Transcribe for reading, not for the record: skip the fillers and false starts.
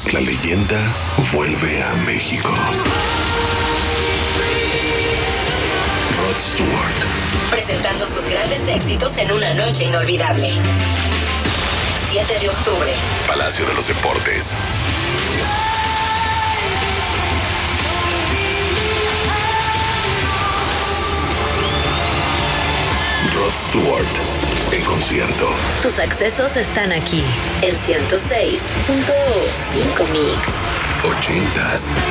La leyenda vuelve a México. Rod Stewart. Presentando sus grandes éxitos en una noche inolvidable. 7 de octubre. Palacio de los Deportes. Rod Stewart en concierto. Tus accesos están aquí en 106.5 Mix. 80s.